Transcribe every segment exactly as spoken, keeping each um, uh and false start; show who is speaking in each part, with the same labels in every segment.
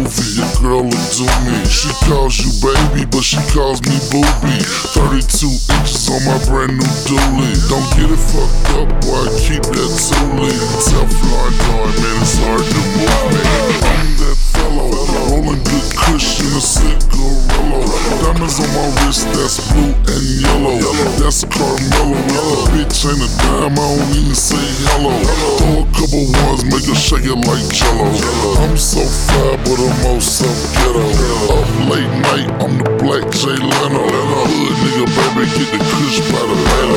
Speaker 1: movie. Your girl look to me. She calls you baby, but she calls me booby. thirty-two inches on my brand new dually. Don't get it fucked up, boy, keep that toolie. Teflon guard, man, it's hard to move me. I'm that fellow, rolling good cushion, a cigarillo. Diamonds on my wrist, that's blue and yellow. That's Carmelo. If a bitch ain't a dime, I don't even say hello. Throw a couple ones, make her shake it like jello. I'm so fly, but I'm also ghetto. Up late night, I'm the black Jay Leno. Hood nigga, baby, get the kush by the halo.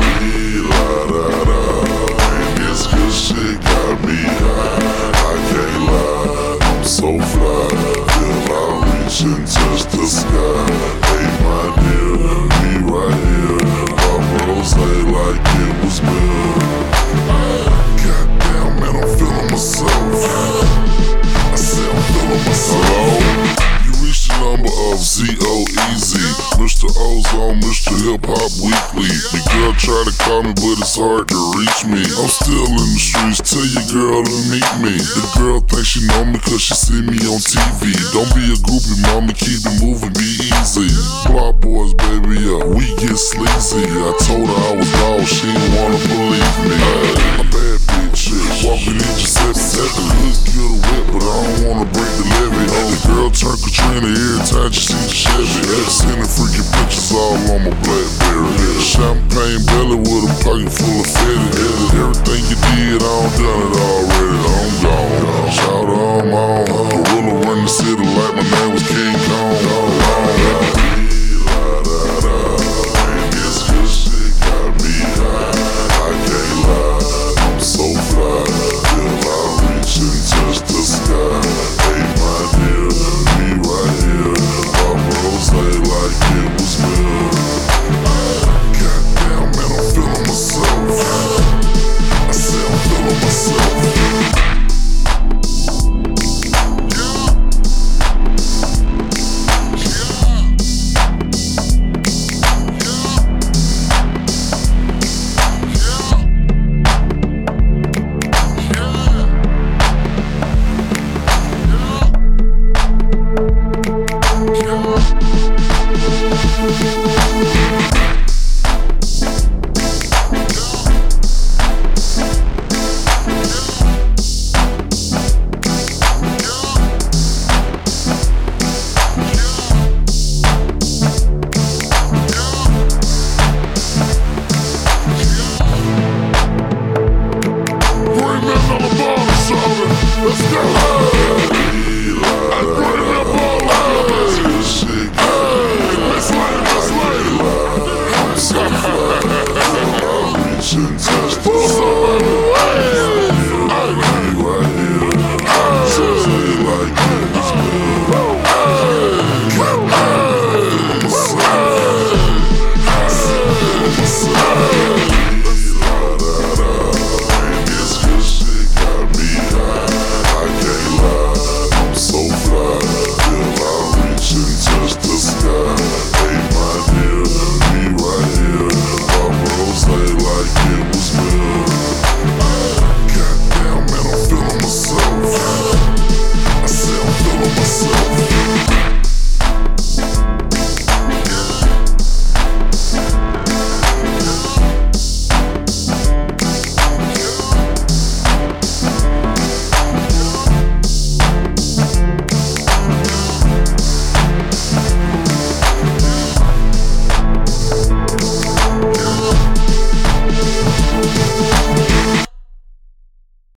Speaker 1: And this good shit got me high. I can't lie, I'm so fly. Till I reach and touch the sky. Hey, my dear, me right here. Pop rose like it was good. Goddamn, man, I'm feeling myself. I said I'm feeling myself. Hello? You reached the number of Z O E Z, Mister Ozone, Mister Hip Hop Weekly. The girl tried to call me, but it's hard to reach me. I'm still in the streets, tell your girl to meet me. The girl thinks she know me cause she see me on T V. Don't be a groupie, mama, keep it moving, be easy. Block boys, baby, yeah, we get sleazy. I told her I was lost, she didn't wanna believe me. A bad bitch, walking in Giuseppe. The hood get a whip, but I don't wanna break the levee. The girl turn Katrina every time she see the Chevy. Sending freaking pictures all on my Blackberry. Champagne belly with a pocket full of fetty. Everything you did, I done done it already.